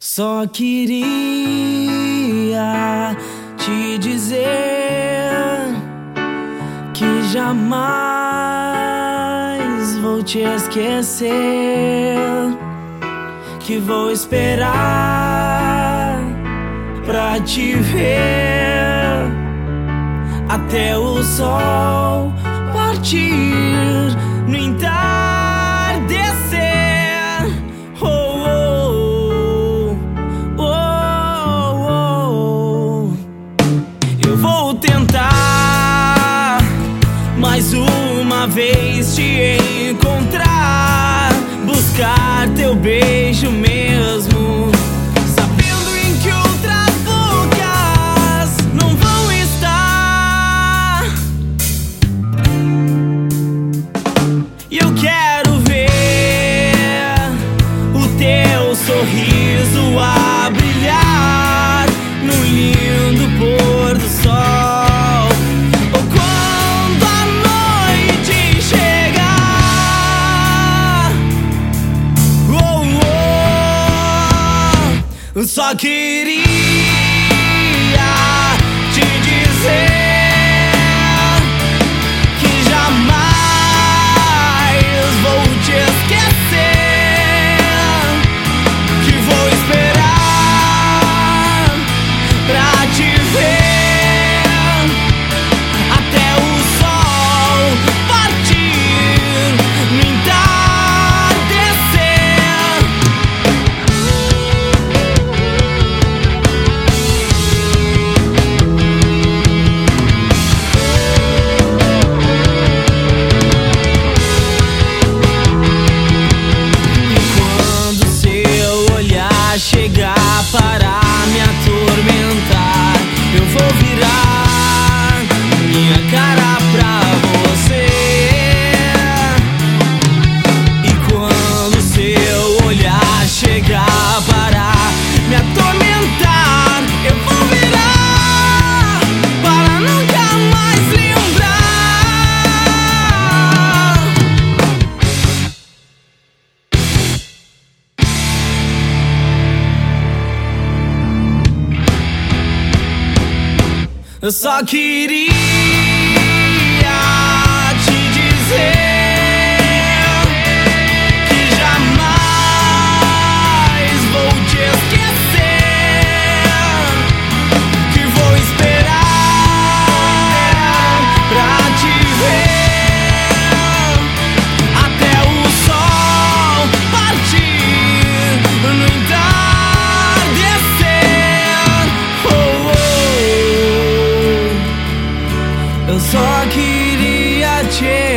Só queria te dizer que jamais vou te esquecer, que vou esperar pra te ver até o sol partir no entardecer. Eu vou tentar mais uma vez te encontrar, buscar teu beijo mesmo, sabendo em que outras bocas não vão estar. E eu quero ver o teu sorriso a brilhar no lindo pôr do sol, ou quando a noite chegar. Eu só queria te dizer que jamais vou te esquecer, que vou esperar pra te ver até o sol partir no entardecer. E quando seu olhar chegar para me atormentar, eu vou virar minha cara pra você. E quando seu olhar chegar para me atormentar, eu vou virar para nunca mais lembrar. Eu só queria te dizer que jamais vou te esquecer, que vou esperar pra te ver até o sol partir no entardecer. Eu só queria te